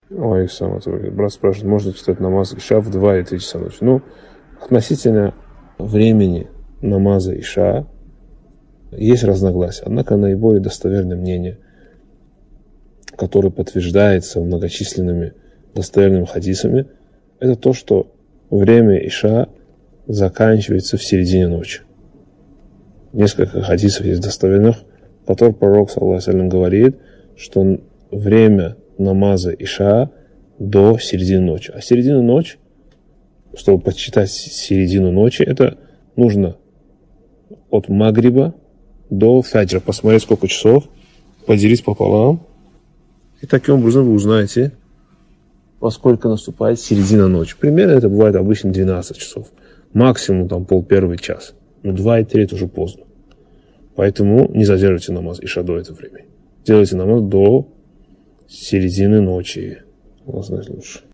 Ой, сам брат спрашивает, можно читать намаз Иша в 2 и 3 часа ночи? Ну, относительно времени намаза Иша есть разногласия. Однако наиболее достоверное мнение, которое подтверждается многочисленными достоверными хадисами, это то, что время Иша заканчивается в середине ночи. Несколько хадисов есть достоверных, в которых пророк, саллаллаху алейхи ва саллям, говорит, что время намаза Иша до середины ночи. А середина ночи, чтобы подсчитать середину ночи, это нужно от магриба до фаджра. Посмотреть, сколько часов, поделить пополам. И таким образом вы узнаете, во сколько наступает середина ночи. Примерно это бывает обычно 12 часов. Максимум там 12:30 час. Но 2 и 3 это уже поздно. Поэтому не задерживайте намаз Иша до этого времени. Делайте намаз до середины ночи. Allah знает лучше.